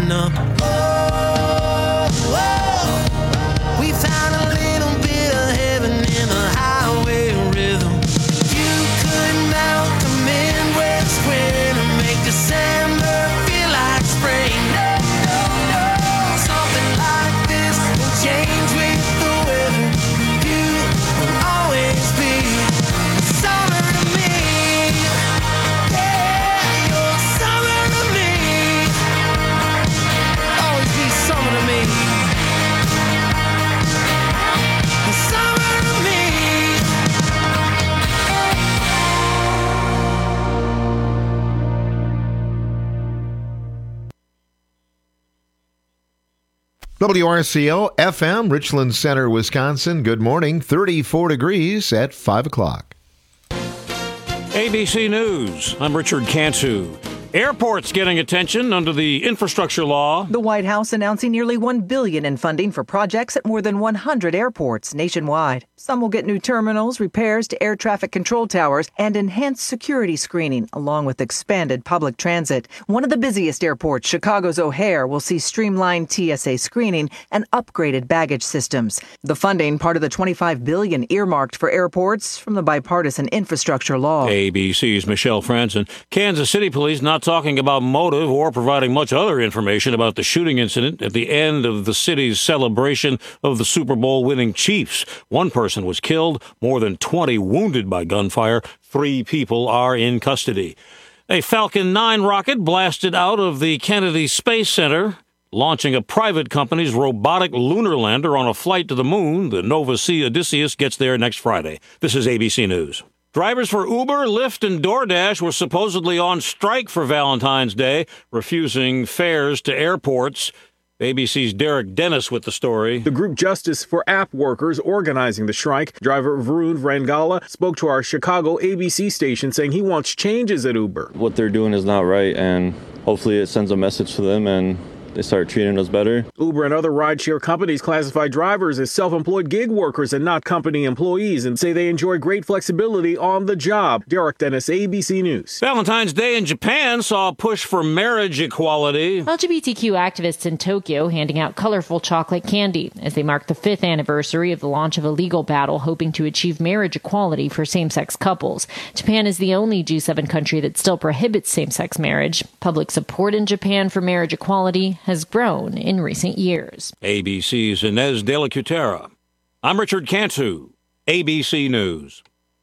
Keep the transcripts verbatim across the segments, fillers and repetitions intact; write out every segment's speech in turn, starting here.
open up. Oh, oh, we found a little bit of heaven in a highway rhythm. You could melt the Midwest winter, make December feel like spring. No, no, no, something like this will change with the weather. You will always be summer to me. Yeah, you're summer to me. Always be summer to me. Summer to me. W R C O F M, Richland Center, Wisconsin. Good morning. thirty-four degrees at five o'clock. A B C News. I'm Richard Cantu. Airports getting attention under the infrastructure law. The White House announcing nearly one billion dollars in funding for projects at more than one hundred airports nationwide. Some will get new terminals, repairs to air traffic control towers, and enhanced security screening, along with expanded public transit. One of the busiest airports, Chicago's O'Hare, will see streamlined T S A screening and upgraded baggage systems. The funding, part of the twenty-five billion dollars earmarked for airports from the bipartisan infrastructure law. A B C's Michelle Franzen. Kansas City police not talking about motive or providing much other information about the shooting incident at the end of the city's celebration of the Super Bowl winning Chiefs. One person was killed, more than twenty wounded by gunfire. Three people are in custody. A Falcon nine rocket blasted out of the Kennedy Space Center, launching a private company's robotic lunar lander on a flight to the moon. The Nova C Odysseus gets there next Friday. This is A B C News. Drivers for Uber, Lyft, and DoorDash were supposedly on strike for Valentine's Day, refusing fares to airports. A B C's Derek Dennis with the story. The group Justice for App Workers organizing the strike. Driver Varun Vrangala spoke to our Chicago A B C station saying he wants changes at Uber. What they're doing is not right, and hopefully it sends a message to them and they start treating us better. Uber and other rideshare companies classify drivers as self-employed gig workers and not company employees and say they enjoy great flexibility on the job. Derek Dennis, A B C News. Valentine's Day in Japan saw a push for marriage equality. L G B T Q activists in Tokyo handing out colorful chocolate candy as they mark the fifth anniversary of the launch of a legal battle hoping to achieve marriage equality for same-sex couples. Japan is the only G seven country that still prohibits same-sex marriage. Public support in Japan for marriage equality has grown in recent years. A B C's Inez de la Cutera. I'm Richard Cantu, A B C News.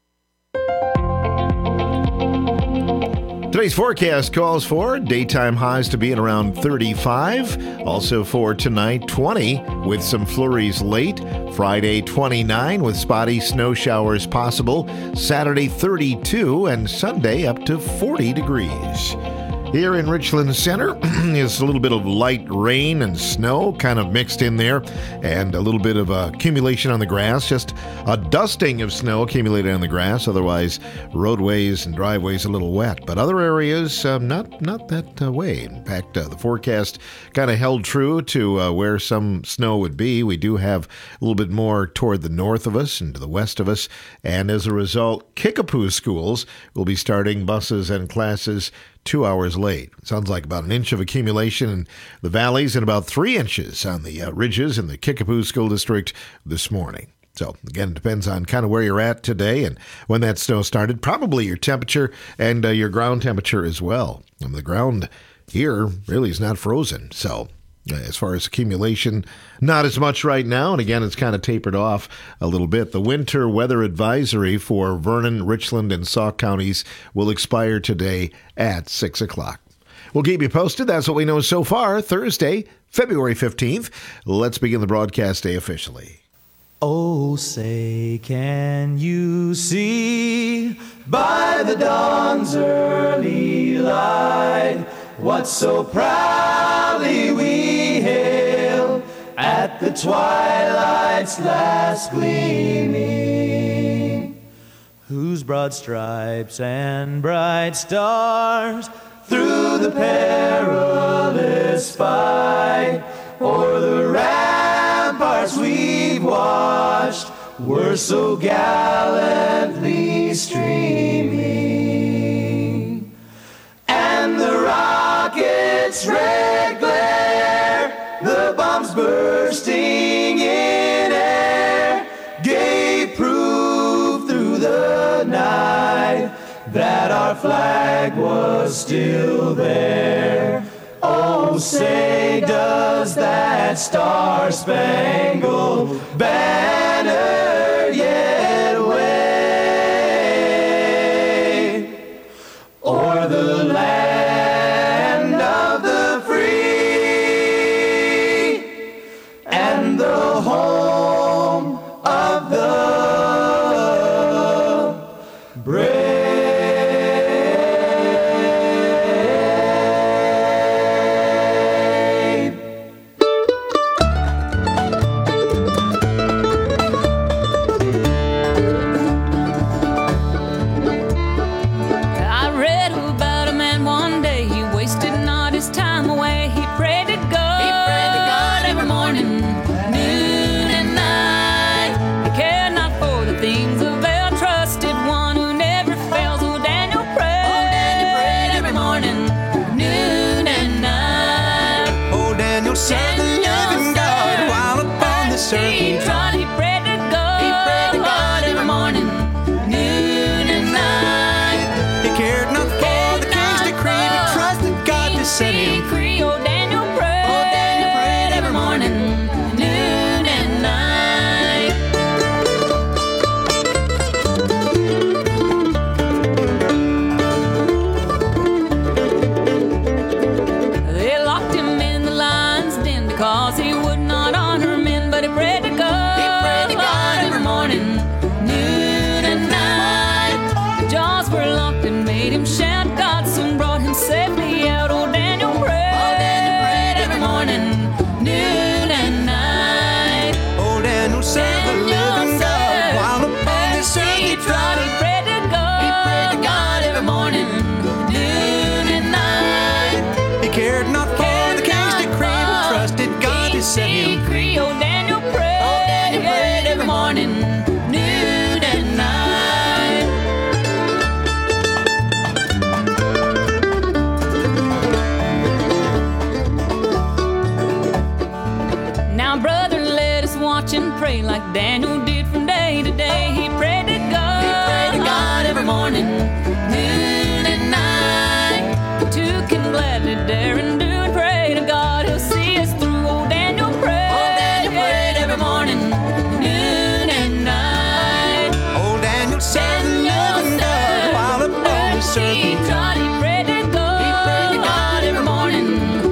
Today's forecast calls for daytime highs to be at around thirty-five. Also for tonight, twenty with some flurries late. Friday, twenty-nine with spotty snow showers possible. Saturday, thirty-two, and Sunday up to forty degrees. Here in Richland Center is a little bit of light rain and snow kind of mixed in there, and a little bit of uh, accumulation on the grass, just a dusting of snow accumulated on the grass. Otherwise, roadways and driveways a little wet. But other areas, uh, not not that uh, way. In fact, uh, the forecast kind of held true to uh, where some snow would be. We do have a little bit more toward the north of us and to the west of us, and as a result, Kickapoo schools will be starting buses and classes two hours late. Sounds like about an inch of accumulation in the valleys and about three inches on the uh, ridges in the Kickapoo School District this morning. So, again, it depends on kind of where you're at today and when that snow started. Probably your temperature and uh, your ground temperature as well. And the ground here really is not frozen. So, uh, as far as accumulation, not as much right now. And again, it's kind of tapered off a little bit. The winter weather advisory for Vernon, Richland, and Sauk counties will expire today at six o'clock. We'll keep you posted. That's what we know so far. Thursday, February fifteenth. Let's begin the broadcast day officially. Oh, say, can you see by the dawn's early light what so proudly we hail at the twilight's last gleaming, whose broad stripes and bright stars through the perilous fight o'er the ramparts we've watched were so gallantly streaming, and the rocket's red glare flag was still there. Oh, say does that star-spangled banner yet wave o'er the land of the free and the home of the brave. Like Daniel did from day to day. He prayed to God, he prayed to God every morning, noon and night. Two can gladly dare and do and pray to God. He'll see us through. Old Daniel prayed, old Daniel prayed every morning, noon and night. Old Daniel served the living God while upon the circle. He tried, he prayed to God, he prayed to God every morning,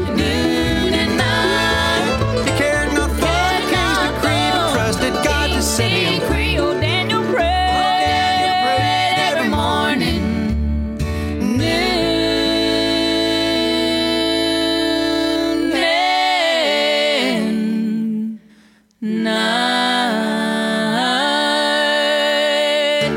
noon and night. He cared not for the king's decree, but trusted God to set him free. Oh, Daniel prayed every morning, noon and night.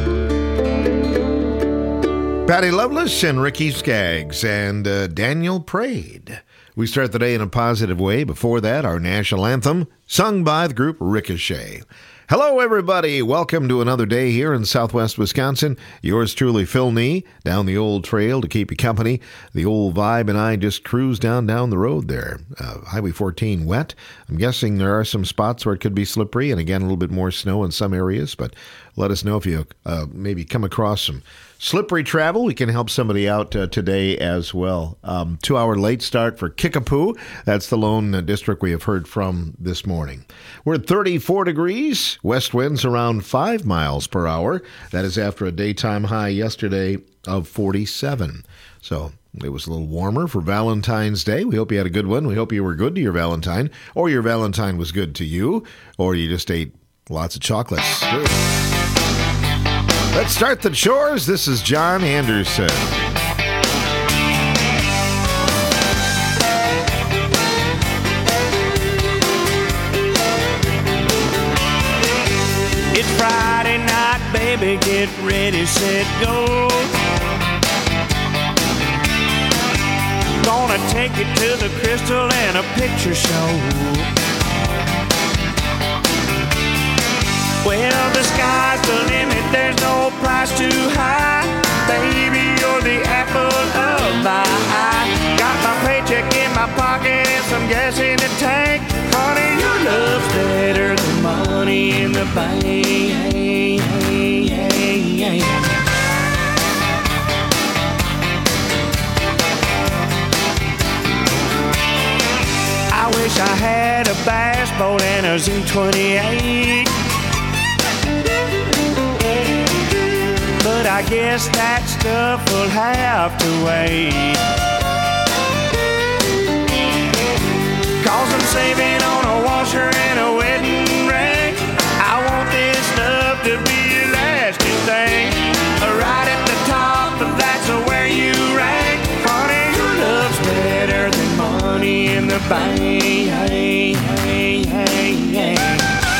Patty Loveless and Ricky Skaggs and uh, Daniel prayed. We start the day in a positive way. Before that, our national anthem, sung by the group Ricochet. Hello, everybody. Welcome to another day here in southwest Wisconsin. Yours truly, Phil Nee, down the old trail to keep you company. The old vibe and I just cruise down down the road there. Uh, Highway fourteen wet. I'm guessing there are some spots where it could be slippery, and again, a little bit more snow in some areas, but let us know if you uh, maybe come across some slippery travel. We can help somebody out uh, today as well. Um, two-hour late start for Kickapoo. That's the lone uh, district we have heard from this morning. We're at thirty-four degrees. West winds around five miles per hour. That is after a daytime high yesterday of forty-seven. So it was a little warmer for Valentine's Day. We hope you had a good one. We hope you were good to your Valentine, or your Valentine was good to you, or you just ate lots of chocolates. Let's start the chores. This is John Anderson. It's Friday night, baby, get ready, set, go. Gonna take you to the Crystal and a picture show. Well, the sky's the limit, there's no price too high. Baby, you're the apple of my eye. Got my paycheck in my pocket and some gas in the tank. Honey, your love's better than money in the bank. bass boat and a Z twenty-eight. But I guess that stuff will have to wait. Cause I'm saving on a washer and a wedding ring. I want this stuff to be a lasting thing. Right at the top, but that's where you rank. Honey, your love's better than money in the bank. Hey, hey, hey, hey.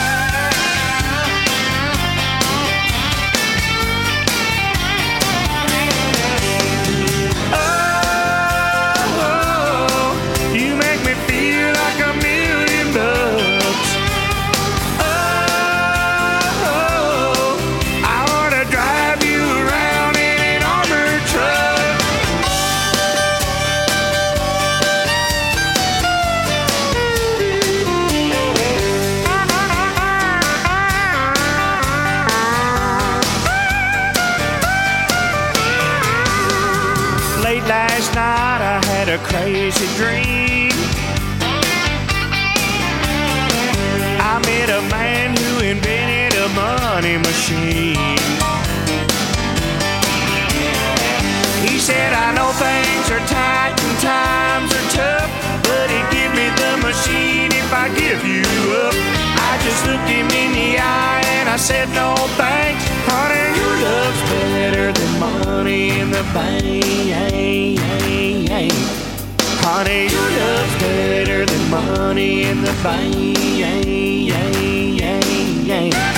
Last night I had a crazy dream. I met a man who invented a money machine. He said, I know things are tight and times are tough, but he'd give me the machine if I give you up. I just looked him in the eye and I said, no thanks. Honey, your love's better than money in the bank. Hey, hey, hey. Honey, your love's better than money in the bank. Hey, hey, hey, hey.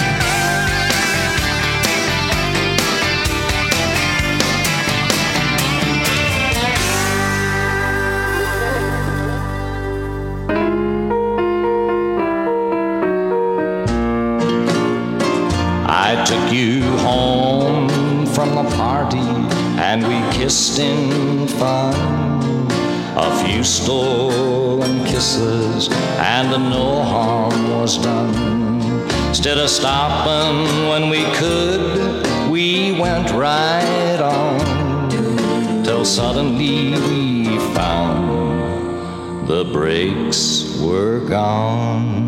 I took you home from the party and we kissed in fun. A few stolen kisses and no harm was done. Instead of stopping when we could, we went right on, till suddenly we found the brakes were gone.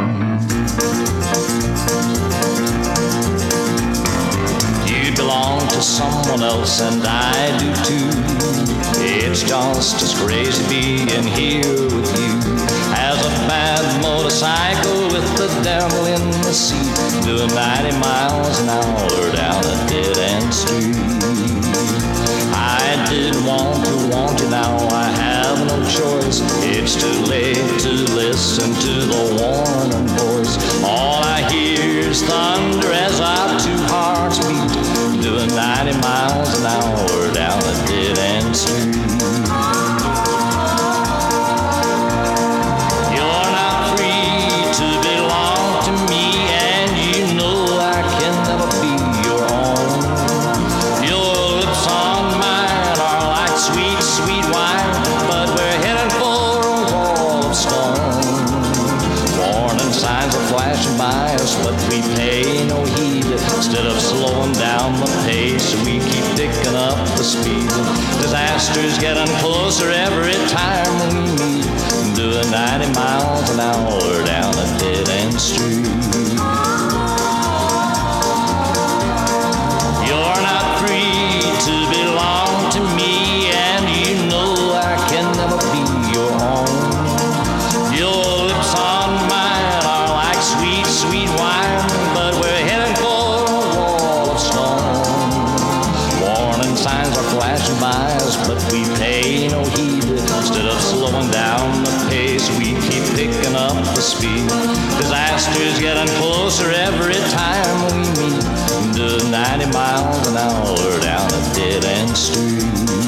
Belong to someone else and I do too. It's just as crazy being here with you as a bad motorcycle with the devil in the seat, doing ninety miles an hour down a dead-end street. I did want to want you, now I have no choice. It's too late to listen to the warning voice. All I hear is thunder as our two hearts beat, doing ninety miles an hour down a dead-end street. You're not free to belong to me, and you know I can never be your own. Your lips on mine are like sweet, sweet wine, but we're heading for a wall of stone. Warning signs are flashing by us, but we pay no heed. Instead of slowing down the pace, we keep picking up the speed. Disaster's getting closer every time we meet, doing ninety miles an hour down a dead-end street. You're not free to belong to me, and you know I can never be your own. Your lips on mine are like sweet, sweet wine, but we're heading for a wall of stone. Warning signs are flashing by us, but we pay no heed. Instead of slowing down the pace, we keep picking up the speed. Disaster's getting closer every time we meet, doing ninety miles an hour down a dead-end street.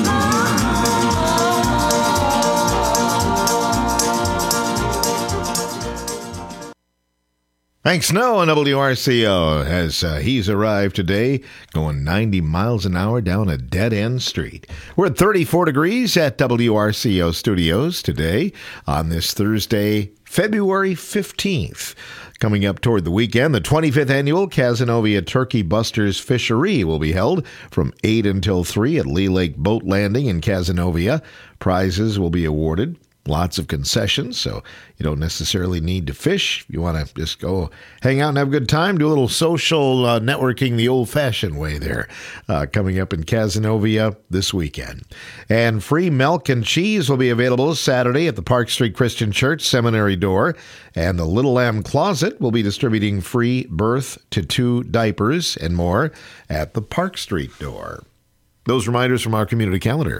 Hank Snow on W R C O as uh, he's arrived today going ninety miles an hour down a dead-end street. We're at thirty-four degrees at W R C O Studios today on this Thursday, February fifteenth. Coming up toward the weekend, the twenty-fifth annual Cazenovia Turkey Busters Fishery will be held from eight until three at Lee Lake Boat Landing in Cazenovia. Prizes will be awarded. Lots of concessions, so you don't necessarily need to fish. You want to just go hang out and have a good time, do a little social uh, networking the old-fashioned way there, uh, coming up in Cazenovia this weekend. And free milk and cheese will be available Saturday at the Park Street Christian Church Seminary door, and the Little Lamb Closet will be distributing free birth to two diapers and more at the Park Street door. Those reminders from our community calendar.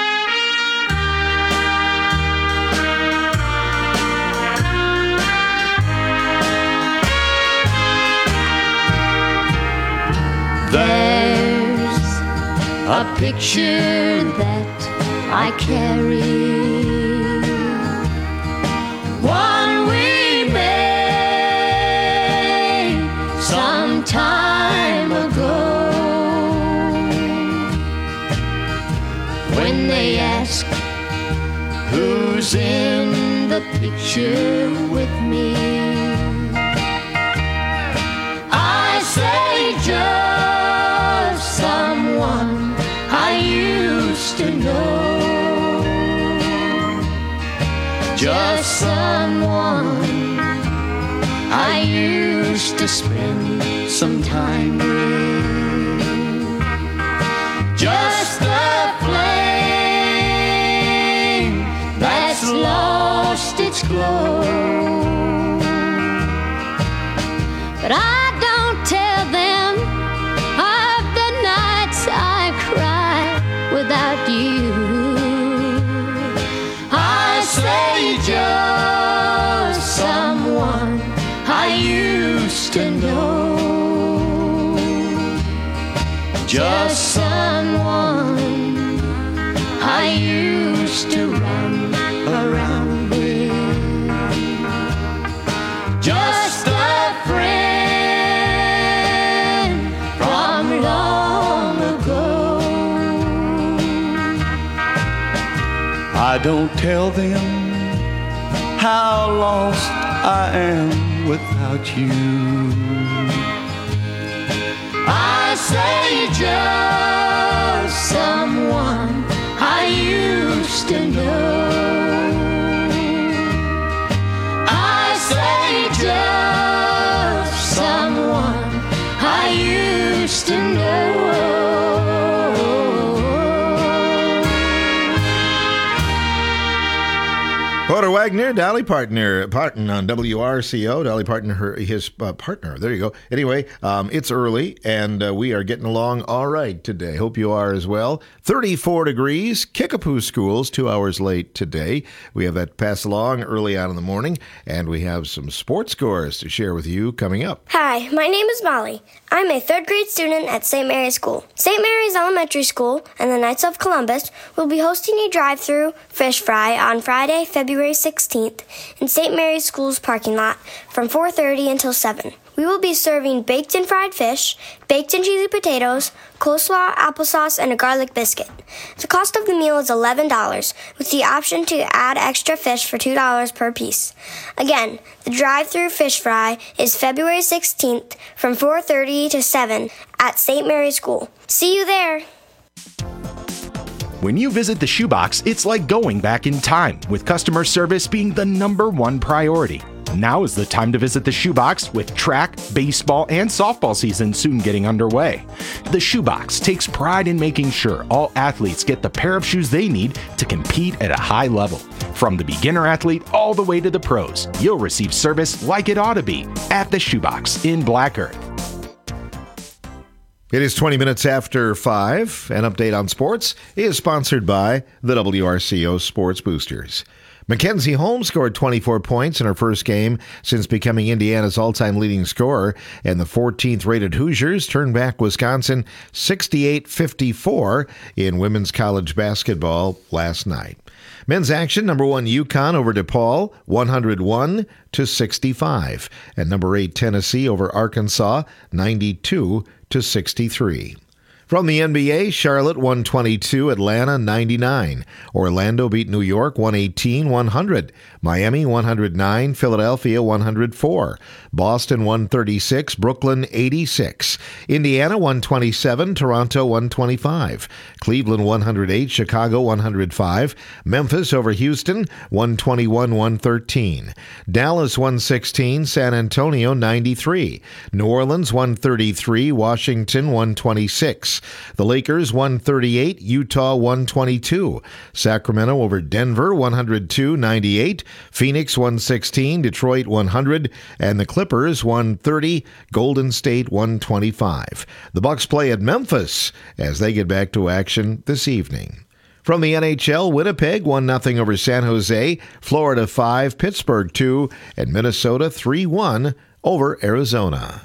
There's a picture that I carry, one we made some time ago. When they ask who's in the picture with me, I say just someone I used to know, just someone I used to spend some time with, just the flame that's lost its glow. But I don't tell them without you. I say just someone I used to know, just someone I used to run around with, just a friend from long ago. I don't tell them how lost I am without you. I say just someone I used to know. I say just someone I used to know. Porter Wagner, Dolly Partner, Parton on W R C O. Dolly Parton, her, his uh, partner. There you go. Anyway, um, it's early, and uh, we are getting along all right today. Hope you are as well. thirty-four degrees. Kickapoo Schools, two hours late today. We have that pass along early on in the morning, and we have some sports scores to share with you coming up. Hi, my name is Molly. I'm a third grade student at Saint Mary's School. Saint Mary's Elementary School and the Knights of Columbus will be hosting a drive-through fish fry on Friday, February sixteenth in Saint Mary's School's parking lot from four thirty until seven. We will be serving baked and fried fish, baked and cheesy potatoes, coleslaw, applesauce, and a garlic biscuit. The cost of the meal is eleven dollars, with the option to add extra fish for two dollars per piece. Again, the drive-through fish fry is February sixteenth from four thirty to seven at Saint Mary's School. See you there! When you visit the Shoebox, it's like going back in time, with customer service being the number one priority. Now is the time to visit the Shoebox, with track, baseball, and softball season soon getting underway. The Shoebox takes pride in making sure all athletes get the pair of shoes they need to compete at a high level. From the beginner athlete all the way to the pros, you'll receive service like it ought to be at the Shoebox in Black Earth. It is twenty minutes after five. An update on sports is sponsored by the W R C O Sports Boosters. Mackenzie Holmes scored twenty-four points in her first game since becoming Indiana's all-time leading scorer, and the fourteenth rated Hoosiers turned back Wisconsin sixty-eight fifty-four in women's college basketball last night. Men's action, number one UConn over DePaul, one hundred one to sixty-five, and number eight Tennessee over Arkansas, ninety-two to sixty-three. From the N B A, Charlotte one twenty-two, Atlanta ninety-nine. Orlando beat New York one eighteen one hundred. Miami one hundred nine, Philadelphia one hundred four, Boston one thirty-six, Brooklyn eighty-six, Indiana one twenty-seven, Toronto one twenty-five, Cleveland one hundred eight, Chicago one hundred five, Memphis over Houston one twenty-one, one thirteen, Dallas one sixteen, San Antonio ninety-three, New Orleans one thirty-three, Washington one twenty-six, the Lakers one thirty-eight, Utah one twenty-two, Sacramento over Denver one hundred two, ninety-eight, Phoenix one sixteen, Detroit one hundred, and the Clippers one thirty, Golden State one twenty-five. The Bucks play at Memphis as they get back to action this evening. From the N H L, Winnipeg one nothing over San Jose, Florida five, Pittsburgh two, and Minnesota three one over Arizona.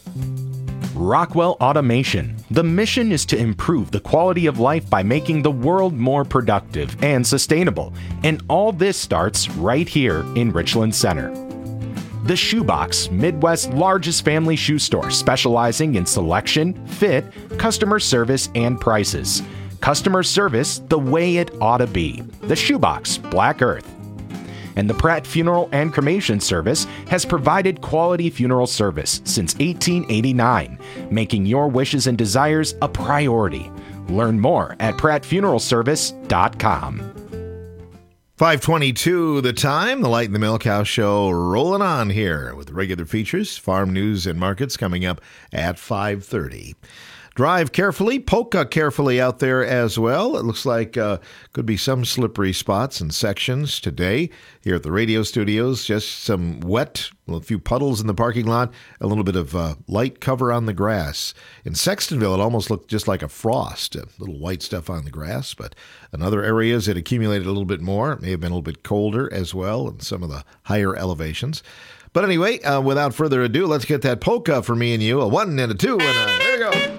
Rockwell Automation. The mission is to improve the quality of life by making the world more productive and sustainable. And all this starts right here in Richland Center. The Shoebox, Midwest's largest family shoe store, specializing in selection, fit, customer service, and prices. Customer service the way it ought to be. The Shoebox, Black Earth. And the Pratt Funeral and Cremation Service has provided quality funeral service since eighteen eighty-nine, making your wishes and desires a priority. Learn more at pratt funeral service dot com. five twenty-two the time, the Light in the Milk House show rolling on here with regular features, farm news and markets coming up at five thirty. Drive carefully, polka carefully out there as well. It looks like uh, could be some slippery spots and sections today here at the radio studios. Just some wet, a few puddles in the parking lot, a little bit of uh, light cover on the grass. In Sextonville, it almost looked just like a frost, a little white stuff on the grass. But in other areas, it accumulated a little bit more. It may have been a little bit colder as well in some of the higher elevations. But anyway, uh, without further ado, let's get that polka for me and you. A one and a two, and a, there you go.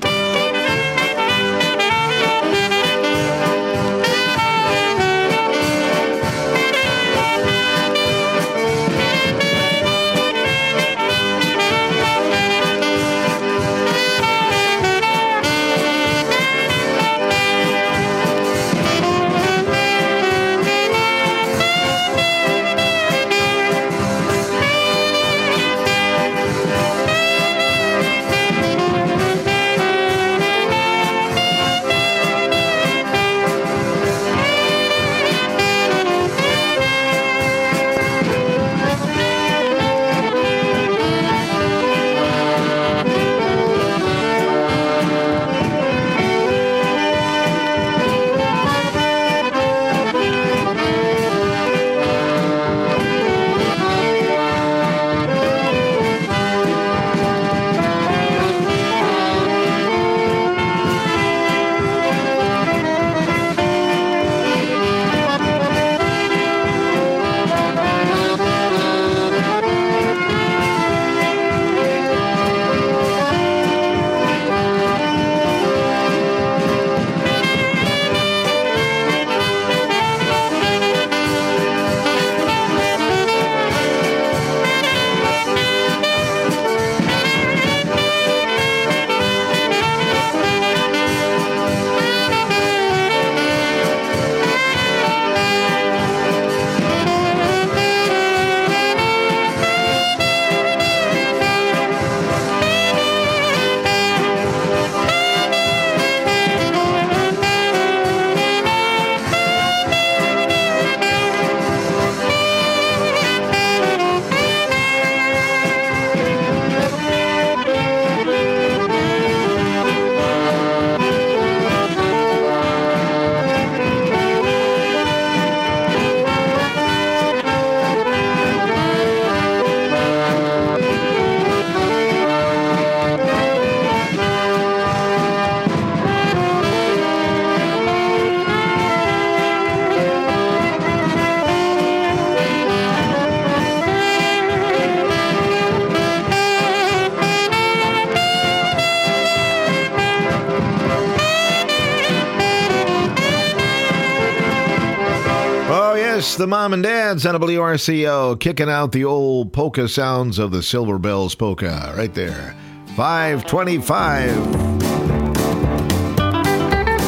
The mom and dads on W R C O kicking out the old polka sounds of the Silver Bells polka right there. five twenty-five.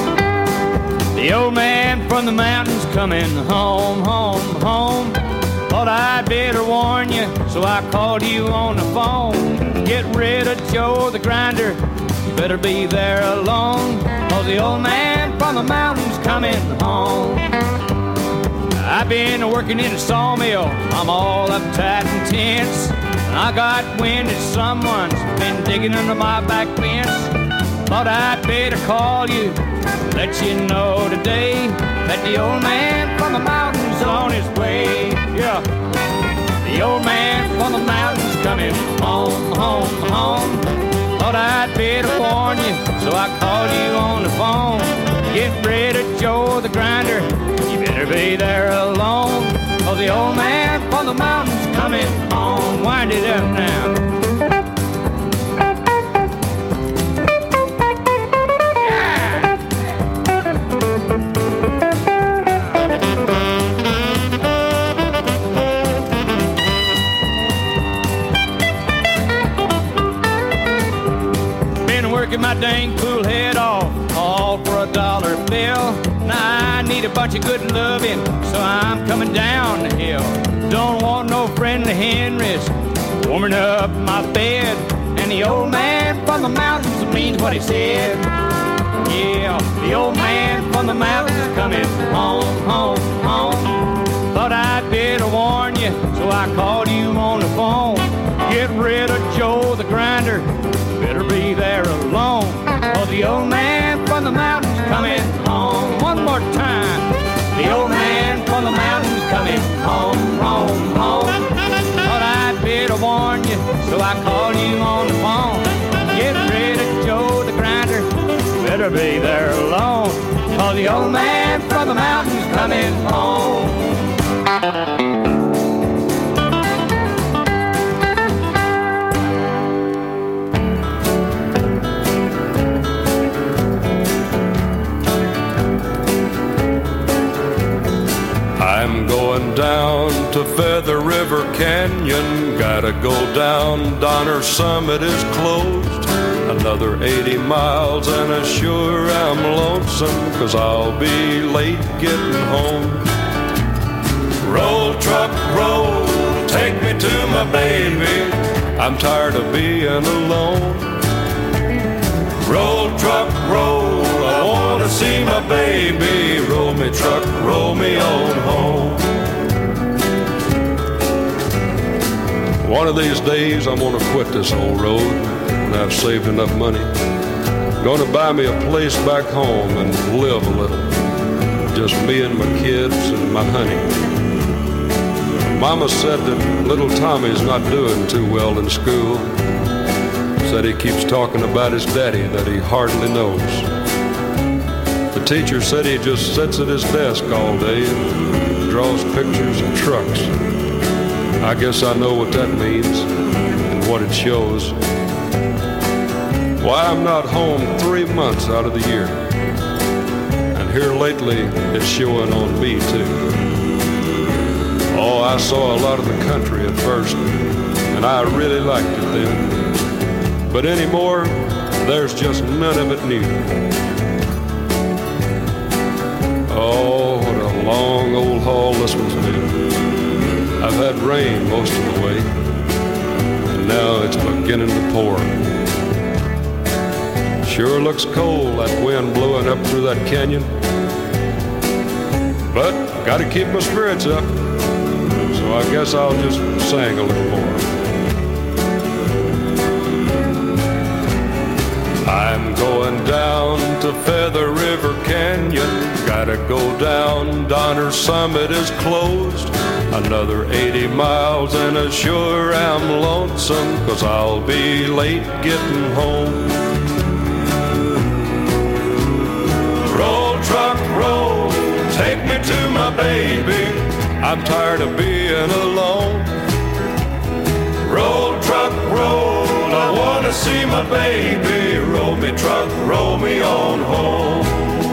The old man from the mountains coming home, home, home. Thought I'd better warn you, so I called you on the phone. Get rid of Joe the grinder, you better be there alone, 'cause the old man from the mountain's coming home. I've been working in a sawmill, I'm all uptight and tense. I got wind that someone's been digging under my back fence. Thought I'd better call you, let you know today that the old man from the mountain's on his way. Yeah, the old man from the mountain's coming home, home, home. Thought I'd better warn you, so I called you on the phone. Get rid of Joe the grinder, you better be there alone, 'cause the old man from the mountain's coming home. Wind it up now. Working my dang fool head off, all for a dollar bill. Now I need a bunch of good loving, so I'm coming down the hill. Don't want no friendly Henrys warming up my bed. And the old man from the mountains means what he said. Yeah, the old man from the mountains coming home, home, home. Thought I'd better warn you, so I called you on the phone. Get rid of Joe the grinder, better be there alone, 'cause the old man from the mountains coming home. One more time. The old man from the mountains coming home, home, home. Thought I'd better warn you, so I called you on the phone. Get rid of Joe the grinder, better be there alone, 'cause the old man from the mountains coming home. I'm going down to Feather River Canyon. Gotta go down, Donner Summit is closed. Another eighty miles and I sure am lonesome, 'cause I'll be late getting home. Roll, truck, roll, take me to my baby, I'm tired of being alone. Roll, truck, roll, I wanna see my baby. Roll me, truck, roll me on home. One of these days I'm gonna quit this old road when I've saved enough money. Gonna buy me a place back home and live a little, just me and my kids and my honey. Mama said that little Tommy's not doing too well in school. Said he keeps talking about his daddy that he hardly knows. The teacher said he just sits at his desk all day and draws pictures of trucks. I guess I know what that means and what it shows. Why I'm not home three months out of the year. And here lately it's showing on me too. Oh, I saw a lot of the country at first, and I really liked it then. But anymore, there's just none of it new. Oh, what a long old haul this one's been. I've had rain most of the way, and now it's beginning to pour. Sure looks cold, that wind blowing up through that canyon. But gotta keep my spirits up, so I guess I'll just sing a little more. I'm going down to Feather River Canyon. Gotta go down, Donner Summit is closed. Another eighty miles and I sure am lonesome, 'cause I'll be late getting home. Roll, truck, roll, take me to my baby, I'm tired of being alone. Roll, truck, roll, I wanna see my baby. Roll me, truck, roll me on home.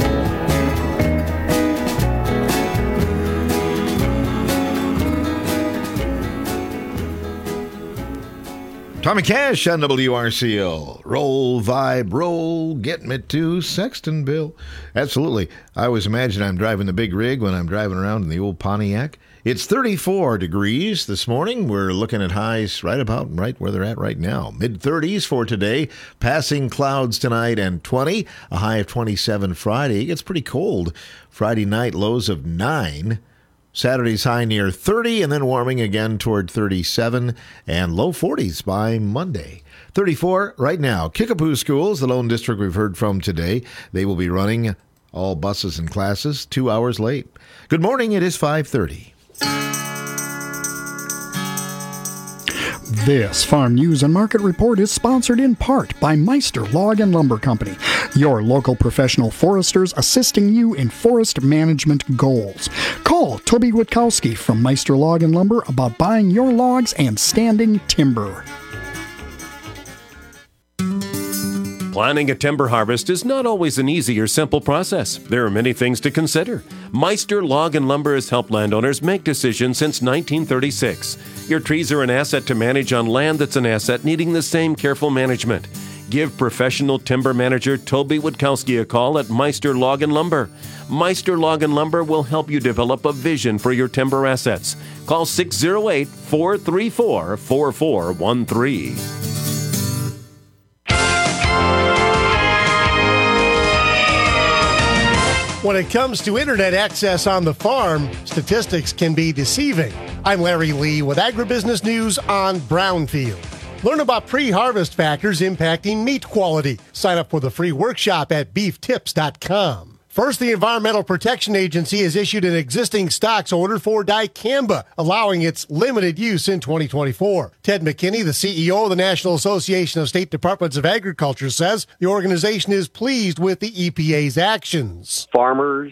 Tommy Cash on W R C L. Roll, vibe, roll, get me to Sextonville. Absolutely. I always imagine I'm driving the big rig when I'm driving around in the old Pontiac. It's thirty-four degrees this morning. We're looking at highs right about right where they're at right now. mid thirties for today. Passing clouds tonight and twenty. A high of twenty-seven Friday. It gets pretty cold. Friday night, lows of nine. Saturday's high near thirty, and then warming again toward thirty-seven, and low forties by Monday. thirty-four right now. Kickapoo Schools, the lone district we've heard from today. They will be running all buses and classes two hours late. Good morning. It is five thirty. This Farm News and Market Report is sponsored in part by Meister Log and Lumber Company, your local professional foresters assisting you in forest management goals. Call Toby Witkowski from Meister Log and Lumber about buying your logs and standing timber. Planning a timber harvest is not always an easy or simple process. There are many things to consider. Meister Log and Lumber has helped landowners make decisions since nineteen thirty-six. Your trees are an asset to manage on land that's an asset needing the same careful management. Give professional timber manager Toby Witkowski a call at Meister Log and Lumber. Meister Log and Lumber will help you develop a vision for your timber assets. Call six oh eight, four three four, four four one three. When it comes to internet access on the farm, statistics can be deceiving. I'm Larry Lee with Agribusiness News on Brownfield. Learn about pre-harvest factors impacting meat quality. Sign up for the free workshop at beef tips dot com. First, the Environmental Protection Agency has issued an existing stocks order for dicamba, allowing its limited use in twenty twenty-four. Ted McKinney, the C E O of the National Association of State Departments of Agriculture, says the organization is pleased with the E P A's actions. Farmers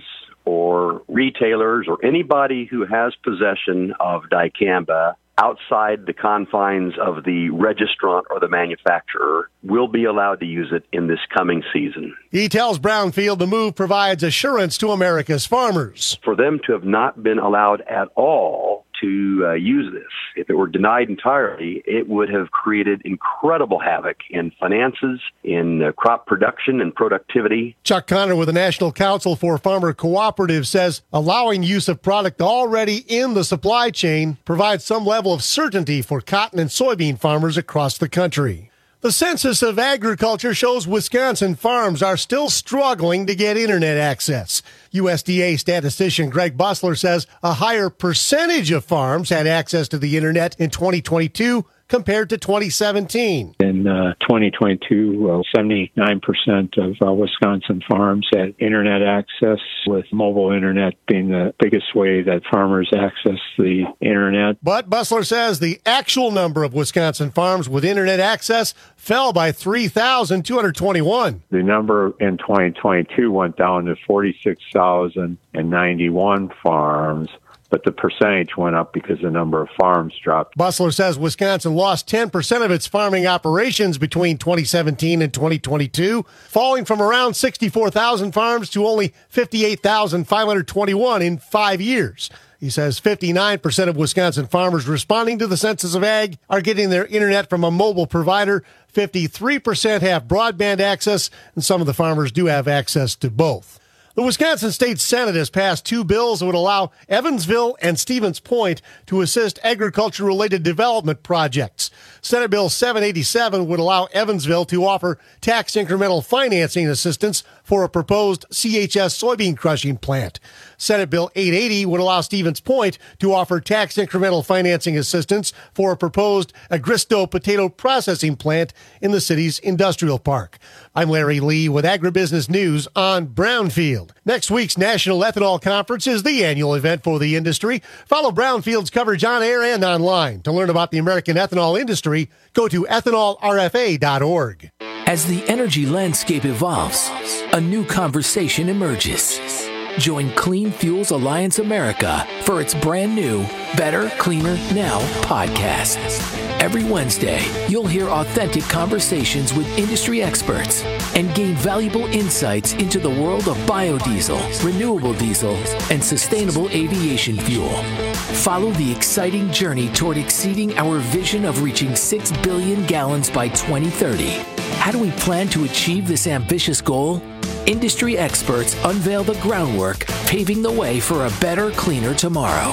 or retailers or anybody who has possession of dicamba outside the confines of the registrant or the manufacturer will be allowed to use it in this coming season. He tells Brownfield the move provides assurance to America's farmers. For them to have not been allowed at all to uh, use this, if it were denied entirely, it would have created incredible havoc in finances, in uh, crop production and productivity. Chuck Connor with the National Council for Farmer Cooperatives says allowing use of product already in the supply chain provides some level of certainty for cotton and soybean farmers across the country. The Census of Agriculture shows Wisconsin farms are still struggling to get internet access. U S D A statistician Greg Bussler says a higher percentage of farms had access to the internet in twenty twenty-two compared to twenty seventeen. In uh, twenty twenty-two, uh, seventy-nine percent of uh, Wisconsin farms had internet access, with mobile internet being the biggest way that farmers access the internet. But Bussler says the actual number of Wisconsin farms with internet access fell by three thousand two hundred twenty-one. The number in twenty twenty-two went down to forty-six thousand ninety-one farms. But the percentage went up because the number of farms dropped. Bussler says Wisconsin lost ten percent of its farming operations between twenty seventeen and twenty twenty-two, falling from around sixty-four thousand farms to only fifty-eight thousand five hundred twenty-one in five years. He says fifty-nine percent of Wisconsin farmers responding to the Census of Ag are getting their internet from a mobile provider. fifty-three percent have broadband access, and some of the farmers do have access to both. The Wisconsin State Senate has passed two bills that would allow Evansville and Stevens Point to assist agriculture-related development projects. Senate Bill seven eighty-seven would allow Evansville to offer tax incremental financing assistance for a proposed C H S soybean crushing plant. Senate Bill eight eighty would allow Stevens Point to offer tax incremental financing assistance for a proposed Agristo potato processing plant in the city's industrial park. I'm Larry Lee with Agribusiness News on Brownfield. Next week's National Ethanol Conference is the annual event for the industry. Follow Brownfield's coverage on air and online. To learn about the American ethanol industry, go to ethanol r f a dot org. As the energy landscape evolves, a new conversation emerges. Join Clean Fuels Alliance America for its brand new Better, Cleaner, Now podcast. Every Wednesday, you'll hear authentic conversations with industry experts and gain valuable insights into the world of biodiesel, renewable diesel, and sustainable aviation fuel. Follow the exciting journey toward exceeding our vision of reaching six billion gallons by twenty thirty. How do we plan to achieve this ambitious goal? Industry experts unveil the groundwork, paving the way for a better, cleaner tomorrow.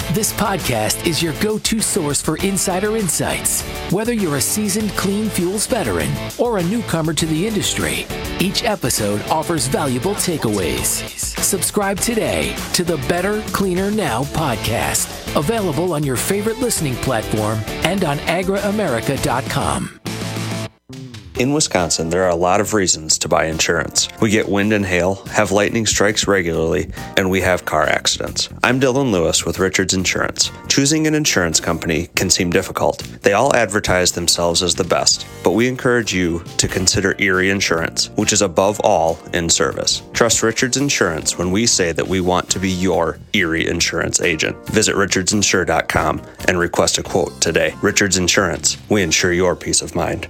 This podcast is your go-to source for insider insights. Whether you're a seasoned Clean Fuels veteran or a newcomer to the industry, each episode offers valuable takeaways. Subscribe today to the Better, Cleaner Now podcast, available on your favorite listening platform and on agra america dot com. In Wisconsin, there are a lot of reasons to buy insurance. We get wind and hail, have lightning strikes regularly, and we have car accidents. I'm Dylan Lewis with Richards Insurance. Choosing an insurance company can seem difficult. They all advertise themselves as the best, but we encourage you to consider Erie Insurance, which is above all in service. Trust Richards Insurance when we say that we want to be your Erie Insurance agent. Visit richards insure dot com and request a quote today. Richards Insurance, we insure your peace of mind.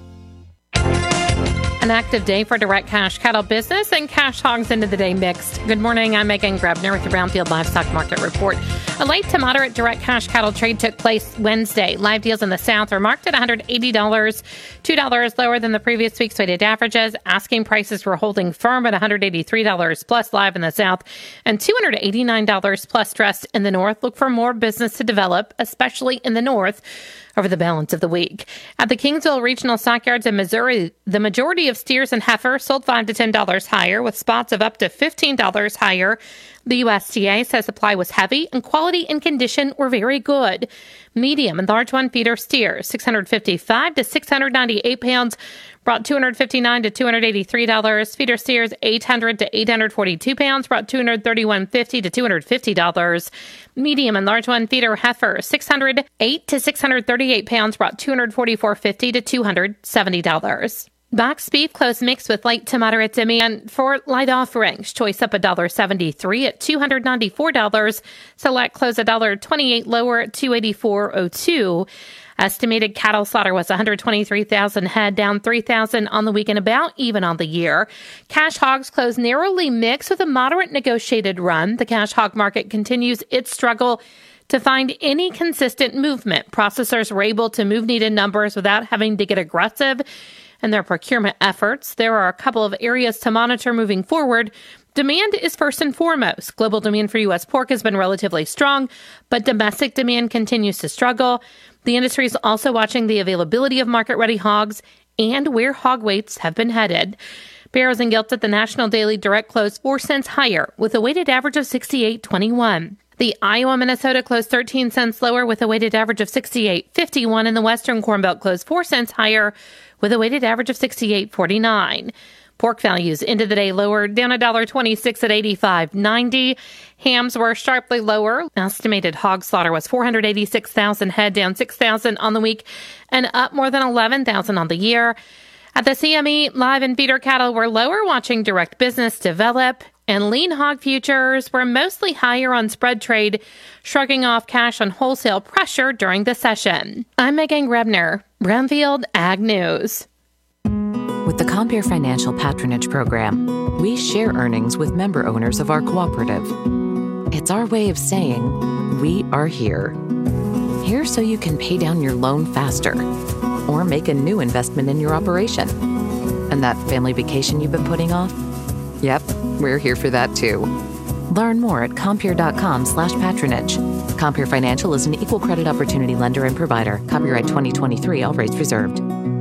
An active day for direct cash cattle business and cash hogs into the day mixed. Good morning. I'm Megan Grebner with the Brownfield Livestock Market Report. A light to moderate direct cash cattle trade took place Wednesday. Live deals in the South are marked at one hundred eighty dollars, two dollars lower than the previous week's weighted averages. Asking prices were holding firm at one hundred eighty-three dollars plus live in the South and two hundred eighty-nine dollars plus dressed in the North. Look for more business to develop, especially in the North, over the balance of the week. At the Kingsville Regional Stockyards in Missouri, the majority of steers and heifers sold five to ten dollars higher, with spots of up to fifteen dollars higher. The U S D A says supply was heavy and quality and condition were very good. Medium and large one feeder steers, six hundred fifty-five to six hundred ninety-eight pounds, brought two hundred fifty-nine to two hundred eighty-three dollars. Feeder steers, eight hundred to eight hundred forty-two pounds, brought two hundred thirty-one fifty to two hundred fifty dollars. Medium and large one feeder heifer, six hundred eight to six hundred thirty-eight pounds, brought two hundred forty-four fifty to two hundred seventy dollars. Box beef closed mixed with light to moderate demand for light offerings. Choice up one dollar seventy-three at two hundred ninety-four dollars. Select close one dollar twenty-eight lower at two hundred eighty-four dollars and two cents. Estimated cattle slaughter was one hundred twenty-three thousand head, down three thousand on the week and about even on the year. Cash hogs closed narrowly mixed with a moderate negotiated run. The cash hog market continues its struggle to find any consistent movement. Processors were able to move needed numbers without having to get aggressive in their procurement efforts. There are a couple of areas to monitor moving forward. Demand is first and foremost. Global demand for U S pork has been relatively strong, but domestic demand continues to struggle. The industry is also watching the availability of market-ready hogs and where hog weights have been headed. Barrows and Gilts at the National Daily Direct closed four cents higher with a weighted average of sixty-eight twenty-one. The Iowa Minnesota closed thirteen cents lower with a weighted average of sixty-eight fifty-one, and the Western Corn Belt closed four cents higher with a weighted average of sixty-eight forty-nine. Pork values into the day lower, down one dollar twenty-six at eighty-five ninety. Hams were sharply lower. Estimated hog slaughter was four hundred eighty-six thousand head, down six thousand on the week and up more than eleven thousand on the year. At the C M E, live and feeder cattle were lower, watching direct business develop, and lean hog futures were mostly higher on spread trade, shrugging off cash on wholesale pressure during the session. I'm Megan Grebner, Brownfield Ag News. With the Compeer Financial Patronage Program, we share earnings with member owners of our cooperative. It's our way of saying, we are here. Here so you can pay down your loan faster or make a new investment in your operation. And that family vacation you've been putting off? Yep, we're here for that too. Learn more at compeer.com slash patronage. Compeer Financial is an equal credit opportunity lender and provider. Copyright twenty twenty-three, all rights reserved.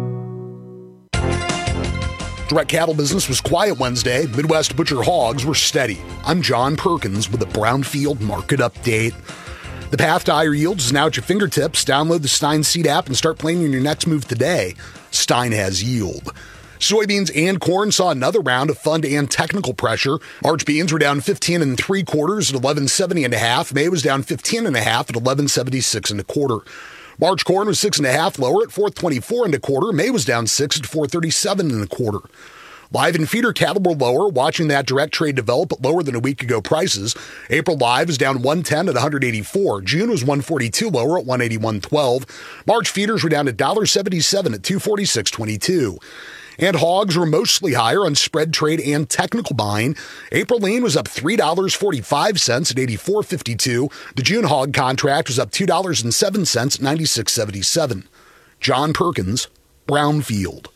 Direct cattle business was quiet Wednesday. Midwest butcher hogs were steady. I'm John Perkins with a Brownfield market update. The path to higher yields is now at your fingertips. Download the Stein Seed app and start planning your next move today. Stein has yield. Soybeans and corn saw another round of fund and technical pressure. March beans were down fifteen and three quarters at eleven seventy and a half. May was down fifteen and a half at eleven seventy-six and a quarter. March corn was six and a half lower at four twenty-four and a quarter. May was down six at four thirty-seven and a quarter. Live and feeder cattle were lower, watching that direct trade develop at lower than a week ago prices. April live was down one ten at one eighty-four. June was one forty-two lower at one eighty-one twelve. March feeders were down at one seventy-seven at two forty-six twenty-two. And hogs were mostly higher on spread trade and technical buying. April lean was up three dollars and forty-five cents at eighty-four fifty-two. The June hog contract was up two dollars and seven cents at ninety-six seventy-seven. John Perkins, Brownfield.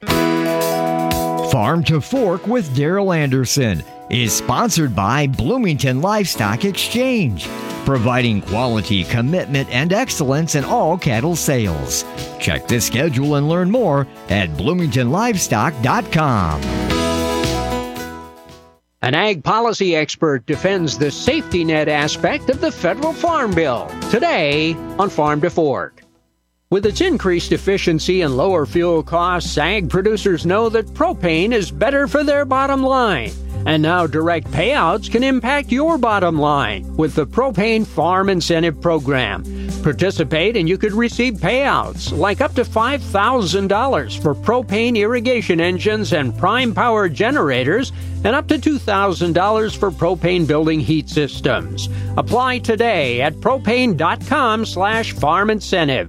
Farm to Fork with Daryl Anderson is sponsored by Bloomington Livestock Exchange. providing quality, commitment, and excellence in all cattle sales. Check the schedule and learn more at bloomington livestock dot com. An ag policy expert defends the safety net aspect of the federal farm bill today on Farm to Fork. With its increased efficiency and lower fuel costs, ag producers know that propane is better for their bottom line. And now direct payouts can impact your bottom line with the Propane Farm Incentive Program. Participate and you could receive payouts like up to five thousand dollars for propane irrigation engines and prime power generators and up to two thousand dollars for propane building heat systems. Apply today at propane.com slash farm incentive.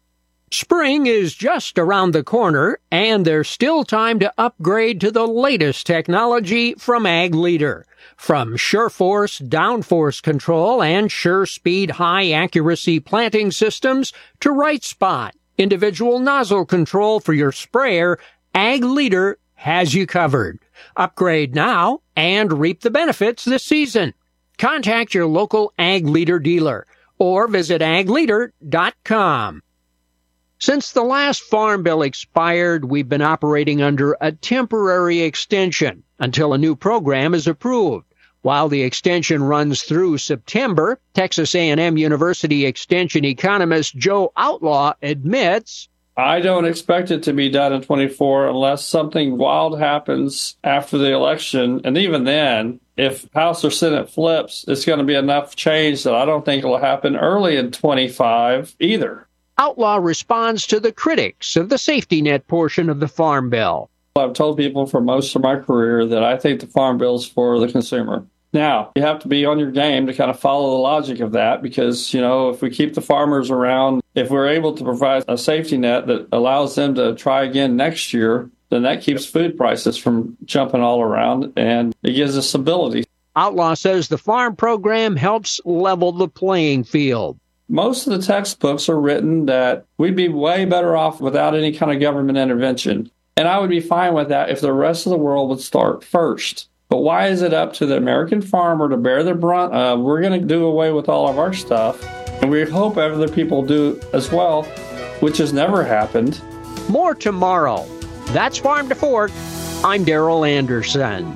Spring is just around the corner, and there's still time to upgrade to the latest technology from Ag Leader. From SureForce downforce control and SureSpeed high-accuracy planting systems to Right Spot, individual nozzle control for your sprayer, Ag Leader has you covered. Upgrade now and reap the benefits this season. Contact your local Ag Leader dealer or visit ag leader dot com. Since the last Farm Bill expired, we've been operating under a temporary extension until a new program is approved. While the extension runs through September, Texas A and M University Extension economist Joe Outlaw admits, I don't expect it to be done in twenty-four unless something wild happens after the election. And even then, if House or Senate flips, it's going to be enough change that I don't think it will happen early in twenty-five either. Outlaw responds to the critics of the safety net portion of the Farm Bill. I've told people for most of my career that I think the Farm Bill is for the consumer. Now, you have to be on your game to kind of follow the logic of that because, you know, if we keep the farmers around, if we're able to provide a safety net that allows them to try again next year, then that keeps food prices from jumping all around and it gives us stability. Outlaw says the farm program helps level the playing field. Most of the textbooks are written that we'd be way better off without any kind of government intervention. And I would be fine with that if the rest of the world would start first. But why is it up to the American farmer to bear the brunt of, we're going to do away with all of our stuff, and we hope other people do as well, which has never happened. More tomorrow. That's Farm to Fork. I'm Daryl Anderson.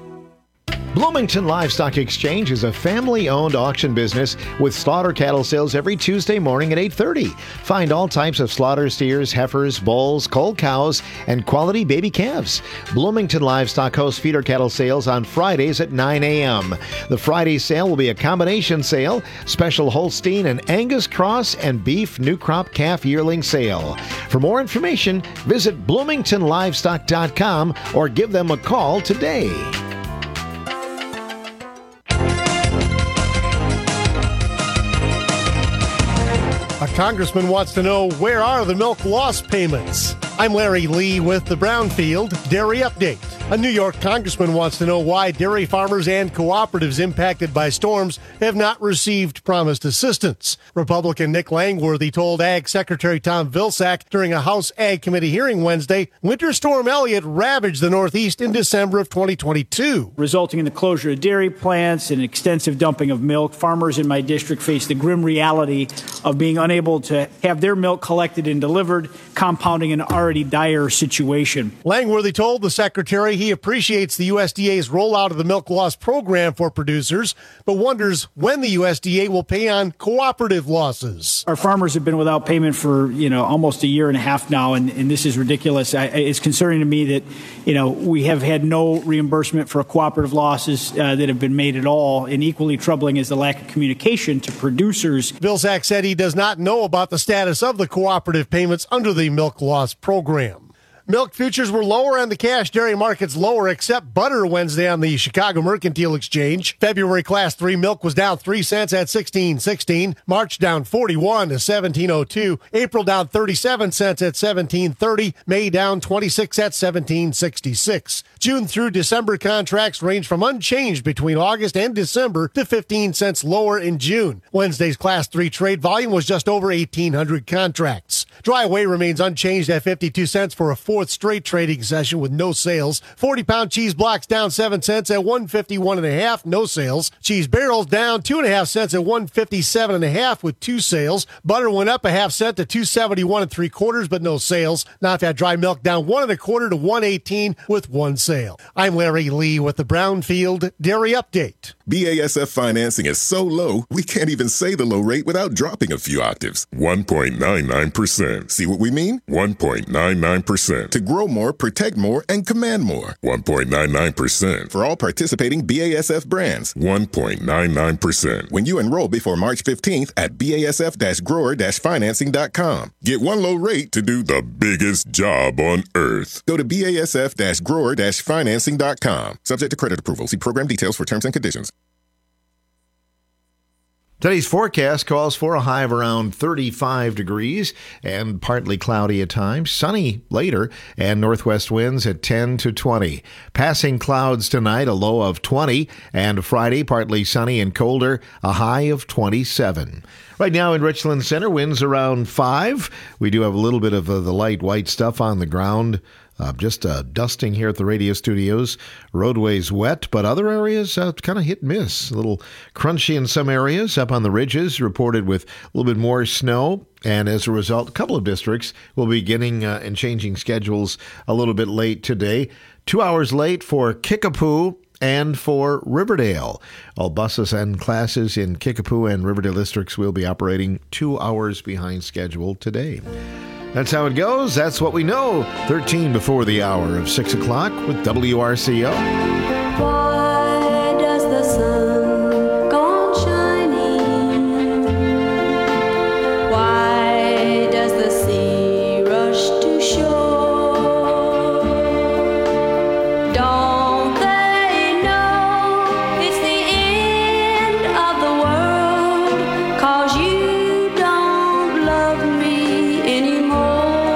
Bloomington Livestock Exchange is a family-owned auction business with slaughter cattle sales every Tuesday morning at eight thirty. Find all types of slaughter steers, heifers, bulls, cull cows, and quality baby calves. Bloomington Livestock hosts feeder cattle sales on Fridays at nine a.m. The Friday sale will be a combination sale, special Holstein and Angus cross, and beef new crop calf yearling sale. For more information, visit bloomington livestock dot com or give them a call today. A congressman wants to know, where are the milk loss payments? I'm Larry Lee with the Brownfield Dairy Update. A New York congressman wants to know why dairy farmers and cooperatives impacted by storms have not received promised assistance. Republican Nick Langworthy told Ag Secretary Tom Vilsack during a House Ag Committee hearing Wednesday, Winter Storm Elliott ravaged the Northeast in December of twenty twenty-two. Resulting in the closure of dairy plants and extensive dumping of milk, farmers in my district face the grim reality of being unable to have their milk collected and delivered, compounding an already dire situation. Langworthy told the secretary he appreciates the U S D A's rollout of the milk loss program for producers, but wonders when the U S D A will pay on cooperative losses. Our farmers have been without payment for, you know, almost a year and a half now, and, and this is ridiculous. I, it's concerning to me that, you know, we have had no reimbursement for cooperative losses uh, that have been made at all, and equally troubling is the lack of communication to producers. Vilsack said he does not know about the status of the cooperative payments under the milk loss program. Milk futures were lower and the cash dairy markets lower, except butter Wednesday on the Chicago Mercantile Exchange. February Class three milk was down three cents at sixteen sixteen. March down forty-one to seventeen oh two. April down thirty-seven cents at seventeen thirty. May down twenty-six at seventeen sixty-six. June through December contracts range from unchanged between August and December to fifteen cents lower in June. Wednesday's Class three trade volume was just over eighteen hundred contracts. Dry whey remains unchanged at fifty-two cents for a four fourth straight trading session with no sales. forty-pound cheese blocks down seven cents at one fifty-one and a half, no sales. Cheese barrels down two and a half cents at one fifty-seven and a half with two sales. Butter went up a half cent to two seventy-one and three quarters, but no sales. Non-fat dry milk down one and a quarter to one eighteen with one sale. I'm Larry Lee with the Brownfield Dairy Update. B A S F financing is so low, we can't even say the low rate without dropping a few octaves. one point nine nine percent. See what we mean? one point nine nine percent. To grow more, protect more, and command more. one point nine nine percent. For all participating B A S F brands. one point nine nine percent. When you enroll before March fifteenth at B A S F grower financing dot com. Get one low rate to do the biggest job on earth. Go to B A S F grower financing dot com. Subject to credit approval. See program details for terms and conditions. Today's forecast calls for a high of around thirty-five degrees and partly cloudy at times, sunny later, and northwest winds at ten to twenty. Passing clouds tonight, a low of twenty, and Friday, partly sunny and colder, a high of twenty-seven. Right now in Richland Center, winds around five. We do have a little bit of uh, the light white stuff on the ground. Uh, just uh, dusting here at the radio studios. Roadways wet, but other areas uh, kind of hit and miss. A little crunchy in some areas. Up on the ridges, reported with a little bit more snow. And as a result, a couple of districts will be getting uh, and changing schedules a little bit late today. Two hours late for Kickapoo and for Riverdale. All buses and classes in Kickapoo and Riverdale districts will be operating two hours behind schedule today. That's how it goes. That's what we know. thirteen before the hour of six o'clock with W R C O. Why does the sun go on shining? Why does the sea rush to shore? Don't they know it's the end of the world? 'Cause you don't love me anymore.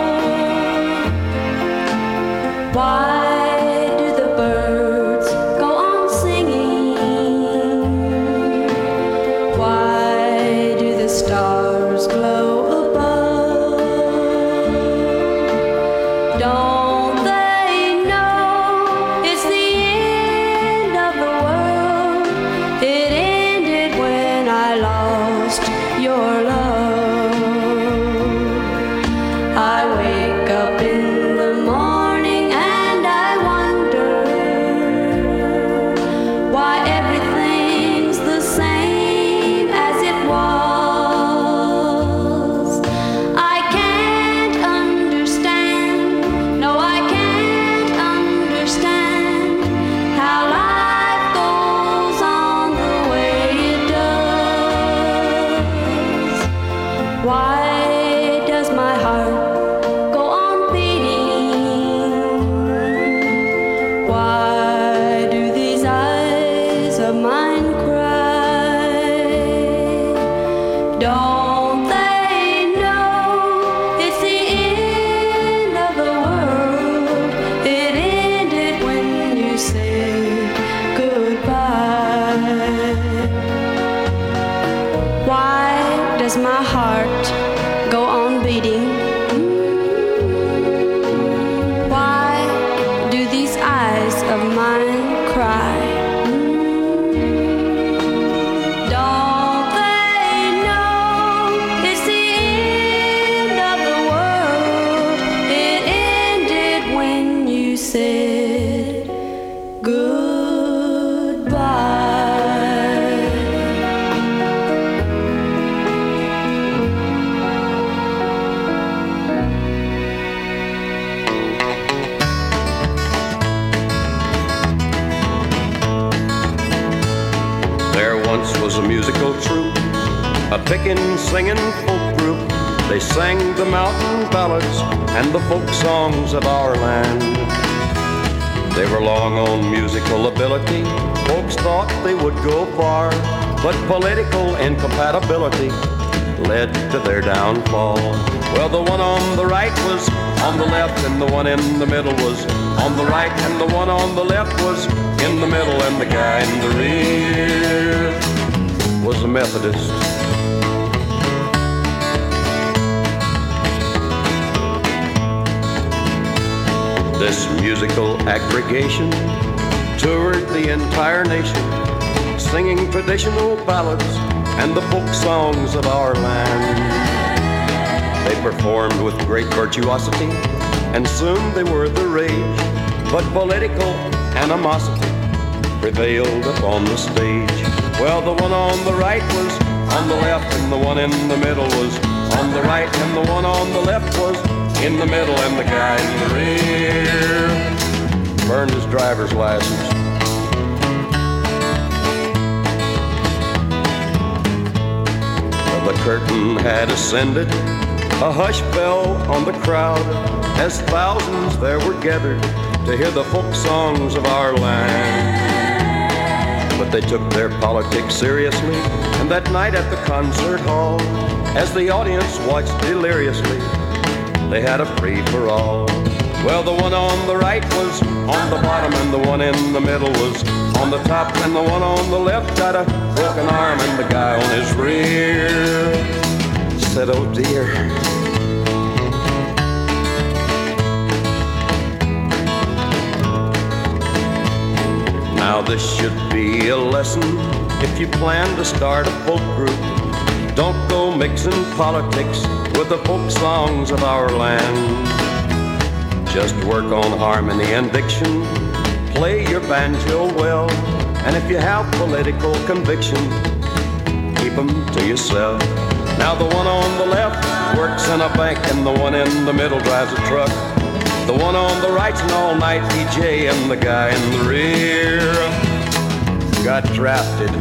Why do the birds go on singing? Why do the stars glow above? Don't they know it's the end of the world? It ended when I lost your love. I wake up in the morning and I wonder why everything's the same as it was. I can't understand, no I can't understand how life goes on the way it does. Why does my heart go on beating? Why do these eyes of mine cry? Don't they know it's the end of the world? It ended when you said goodbye. Why does my heart go on beating? Why do these eyes of mine cry? Don't they know it's the end of the world? It ended when you said goodbye. There once was a musical troupe, a pickin' singing folk group. They sang the mountain ballads and the folk songs of our land. They were long on musical ability, folks thought they would go far, but political incompatibility led to their downfall. Well, the one on the right was on the left, and the one in the middle was on the right, and the one on the left was in the middle, and the guy in the rear was a Methodist. This musical aggregation toured the entire nation, singing traditional ballads and the folk songs of our land. They performed with great virtuosity, and soon they were the rage, but political animosity prevailed upon the stage. Well, the one on the right was on the left, and the one in the middle was on the right, and the one on the left was in the middle, and the guy in the rear burned his driver's license. The curtain had ascended, a hush fell on the crowd, as thousands there were gathered to hear the folk songs of our land. But they took their politics seriously, and that night at the concert hall, as the audience watched deliriously, they had a free-for-all. Well, the one on the right was on the bottom, and the one in the middle was on the top, and the one on the left got a broken arm, and the guy on his rear said, oh dear. Now this should be a lesson. If you plan to start a folk group, don't go mixing politics with the folk songs of our land. Just work on harmony and diction, play your banjo well, and if you have political conviction, keep them to yourself. Now the one on the left works in a bank, and the one in the middle drives a truck. The one on the right's an all-night D J, and the guy in the rear got drafted.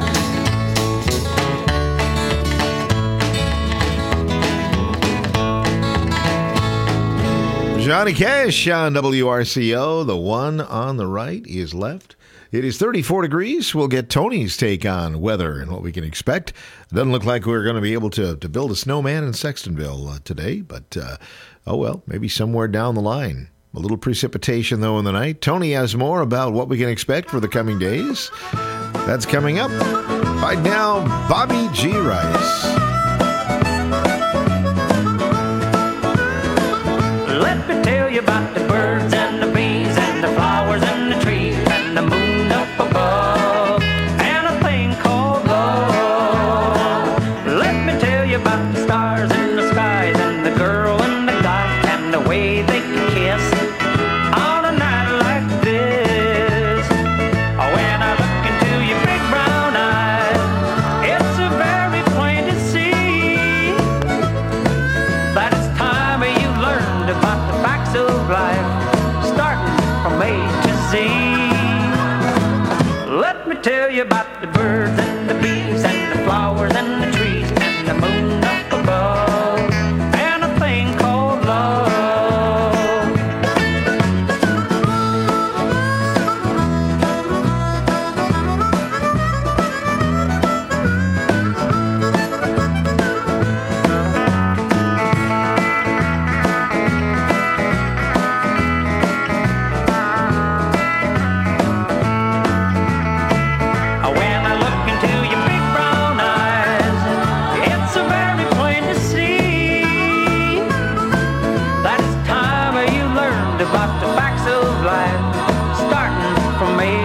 Johnny Cash on W R C O. The one on the right is left. It is thirty-four degrees. We'll get Tony's take on weather and what we can expect. It doesn't look like we're going to be able to, to build a snowman in Sextonville uh, today, but uh, oh well, maybe somewhere down the line. A little precipitation, though, in the night. Tony has more about what we can expect for the coming days. That's coming up. Right now, Bobby G. Rice. Let me tell you about the birds and the bees and the flowers and the trees and the moon up above and a thing called love. Let me tell you about the stars in the skies and the girl and the guy and the way they can kiss on a night like this. When I look into your big brown eyes, it's so very plain to see that it's time you learned about the facts of life, starting from A to Z. Let me tell you about the birds and the bees and the flowers and the trees and the moon up above and a thing called love. When I look into your big brown eyes, it's so very plain to see that it's time you learned about the facts of life, starting from A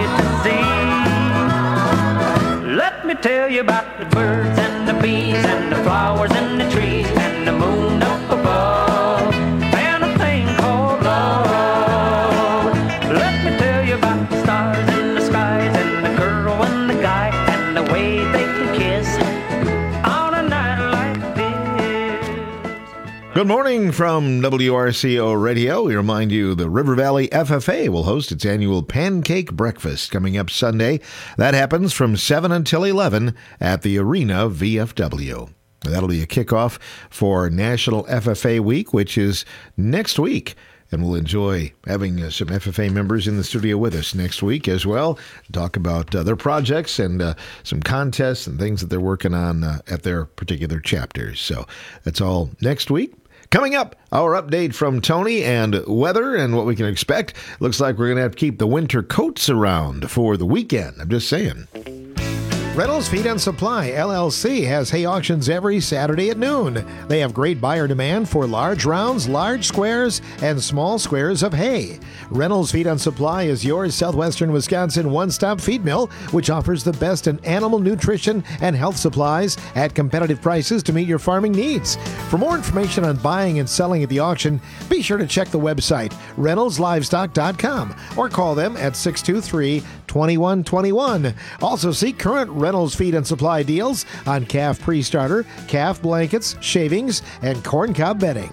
to Z. Let me tell you about the birds and the bees and the flowers and the trees and the moon up above and a thing called love. Let me tell you about the stars in the skies and the girl and the guy and the way they can kiss on a night like this. Good morning from W R C O Radio. We remind you the River Valley F F A will host its annual Pancake Breakfast coming up Sunday. That happens from seven until eleven at the Arena V F W. That'll be a kickoff for National F F A Week, which is next week. And we'll enjoy having uh, some F F A members in the studio with us next week as well to talk about uh, their projects and uh, some contests and things that they're working on uh, at their particular chapters. So that's all next week. Coming up, our update from Tony and weather and what we can expect. Looks like we're going to have to keep the winter coats around for the weekend. I'm just saying. Reynolds Feed and Supply, L L C, has hay auctions every Saturday at noon. They have great buyer demand for large rounds, large squares, and small squares of hay. Reynolds Feed and Supply is your southwestern Wisconsin one-stop feed mill, which offers the best in animal nutrition and health supplies at competitive prices to meet your farming needs. For more information on buying and selling at the auction, be sure to check the website, reynolds livestock dot com, or call them at six two three, two one two one. Also see current Reynolds Feed and Supply deals on calf pre-starter, calf blankets, shavings, and corncob bedding.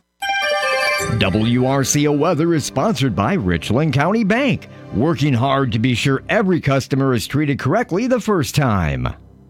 W R C O Weather is sponsored by Richland County Bank, working hard to be sure every customer is treated correctly the first time.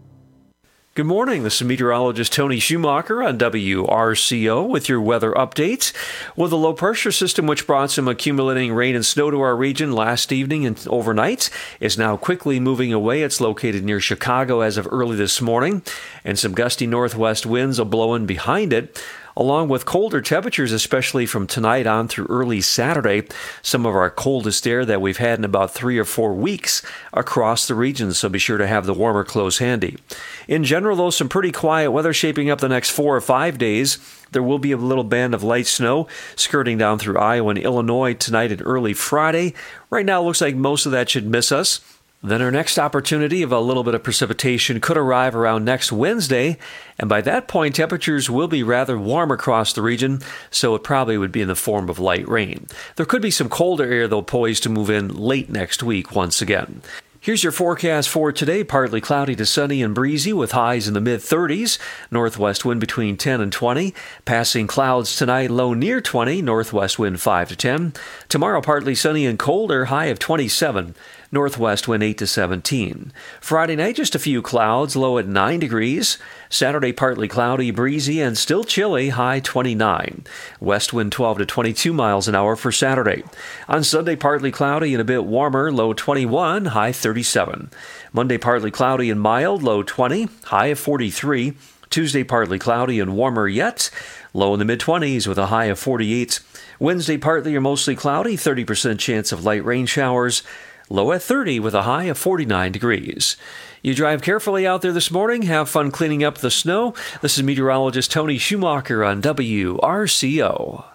Good morning. This is meteorologist Tony Schumacher on W R C O with your weather updates. Well, the low pressure system, which brought some accumulating rain and snow to our region last evening and overnight, is now quickly moving away. It's located near Chicago as of early this morning, and some gusty northwest winds are blowing behind it, along with colder temperatures, especially from tonight on through early Saturday. Some of our coldest air that we've had in about three or four weeks across the region, so be sure to have the warmer clothes handy. In general, though, some pretty quiet weather shaping up the next four or five days. There will be a little band of light snow skirting down through Iowa and Illinois tonight and early Friday. Right now, it looks like most of that should miss us. Then our next opportunity of a little bit of precipitation could arrive around next Wednesday, and by that point, temperatures will be rather warm across the region, so it probably would be in the form of light rain. There could be some colder air, though, poised to move in late next week once again. Here's your forecast for today. Partly cloudy to sunny and breezy with highs in the mid-thirties. Northwest wind between ten and twenty. Passing clouds tonight, low near twenty. Northwest wind five to ten. Tomorrow, partly sunny and colder, high of twenty-seven. Northwest wind eight to seventeen. Friday night, just a few clouds, low at nine degrees. Saturday, partly cloudy, breezy, and still chilly, high twenty-nine. West wind twelve to twenty-two miles an hour for Saturday. On Sunday, partly cloudy and a bit warmer, low twenty-one, high thirty-seven. Monday, partly cloudy and mild, low twenty, high of forty-three. Tuesday, partly cloudy and warmer yet, low in the mid-twenties with a high of forty-eight. Wednesday, partly or mostly cloudy, thirty percent chance of light rain showers, low at thirty with a high of forty-nine degrees. You drive carefully out there this morning. Have fun cleaning up the snow. This is meteorologist Tony Schumacher on W R C O.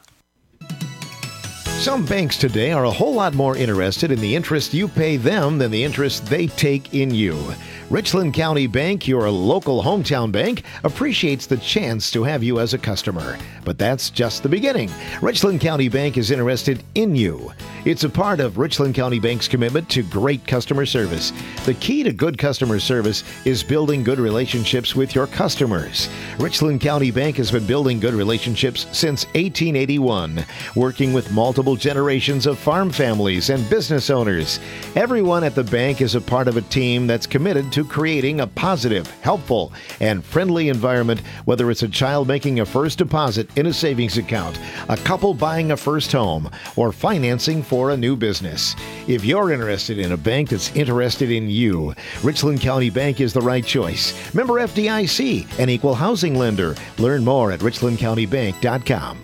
Some banks today are a whole lot more interested in the interest you pay them than the interest they take in you. Richland County Bank, your local hometown bank, appreciates the chance to have you as a customer. But that's just the beginning. Richland County Bank is interested in you. It's a part of Richland County Bank's commitment to great customer service. The key to good customer service is building good relationships with your customers. Richland County Bank has been building good relationships since eighteen eighty-one, working with multiple generations of farm families and business owners. Everyone at the bank is a part of a team that's committed to creating a positive, helpful, and friendly environment, whether it's a child making a first deposit in a savings account, a couple buying a first home, or financing for a new business. If you're interested in a bank that's interested in you, Richland County Bank is the right choice. Member F D I C, an equal housing lender. Learn more at richland county bank dot com.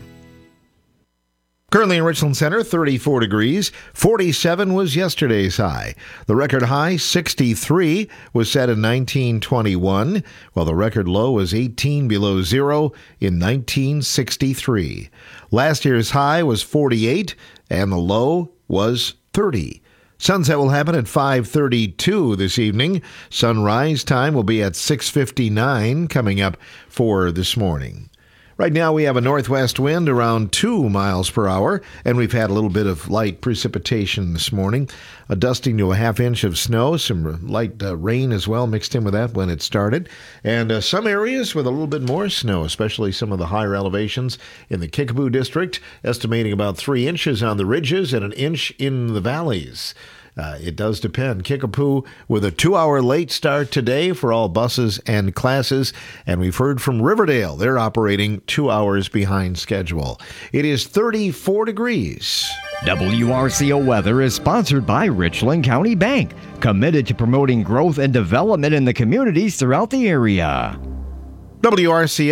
Currently in Richland Center, thirty-four degrees. forty-seven was yesterday's high. The record high, sixty-three, was set in nineteen twenty-one, while the record low was eighteen below zero in nineteen sixty-three. Last year's high was forty-eight, and the low was thirty. Sunset will happen at five thirty-two this evening. Sunrise time will be at six fifty-nine coming up for this morning. Right now we have a northwest wind around two miles per hour, and we've had a little bit of light precipitation this morning. A dusting to a half inch of snow, some light uh, rain as well mixed in with that when it started. And uh, some areas with a little bit more snow, especially some of the higher elevations in the Kickapoo district, estimating about three inches on the ridges and an inch in the valleys. Uh, it does depend. Kickapoo with a two-hour late start today for all buses and classes. And we've heard from Riverdale. They're operating two hours behind schedule. It is thirty-four degrees. W R C O Weather is sponsored by Richland County Bank, committed to promoting growth and development in the communities throughout the area. W R C O